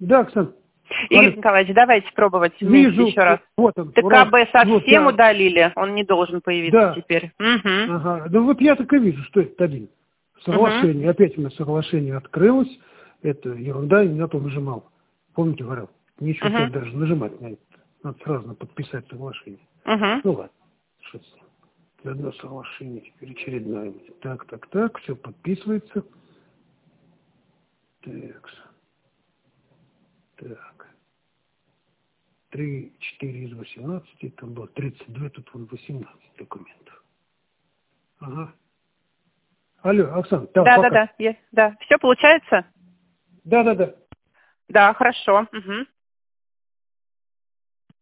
Да, Оксана. Игорь Николаевич, давайте пробовать вместе Вижу. еще раз. Вот он. ТКБ совсем Вот, удалили, он не должен появиться да. теперь. Угу. Ага. Да вот я так и вижу, что это один. Соглашение. Опять у меня соглашение открылось. Это ерунда, не на то нажимал. Помните, говорил? Нечего так даже нажимать на это. Надо сразу подписать соглашение. Ну ладно. Что с ним? Одно соглашение, теперь очередное. Так. Все подписывается. Так. 3, 4 из 18. Там было 32, тут вон 18 документов. Ага. Алло, Оксана, пока. Да. Все получается? Да. Да, хорошо. Угу.